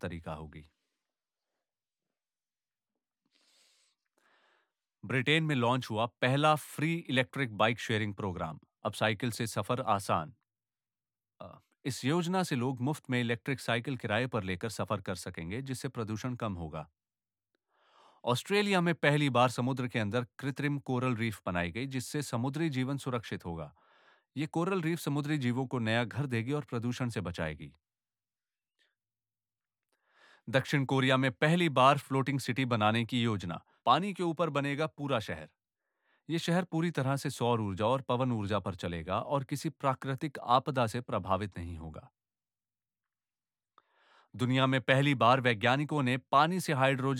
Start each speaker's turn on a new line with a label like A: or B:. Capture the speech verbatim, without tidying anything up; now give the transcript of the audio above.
A: तरीका होगी। ब्रिटेन में लॉन्च हुआ पहला free electric bike sharing programme. अब साइकिल से सफर आसान। अ, इस योजना से लोग मुफ्त में इलेक्ट्रिक साइकिल किराए पर लेकर सफर कर सकेंगे, जिससे प्रदूषण कम होगा। ऑस्ट्रेलिया में पहली बार समुद्र के अंदर कृत्रिम कोरल रीफ बनाई गई, जिससे समुद्री जीवन सुरक्षित होगा। ये कोरल रीफ समुद्री जीवों को नया घर देगी और प्रदूषण से बचाएगी। दक्षिण कोरिया में पहली बार फ्लोटिंग सिटी बनाने की योजना। पानी के ऊपर बनेगा पूरा शहर। ये शहर पूरी तरह से सौर ऊर्जा और पवन ऊर्जा पर चलेगा और किसी प्राकृतिक आपदा से प्रभावित नहीं होगा। दुनिया में पहली बार वैज्ञानिकों ने पानी से हाइड्रोजन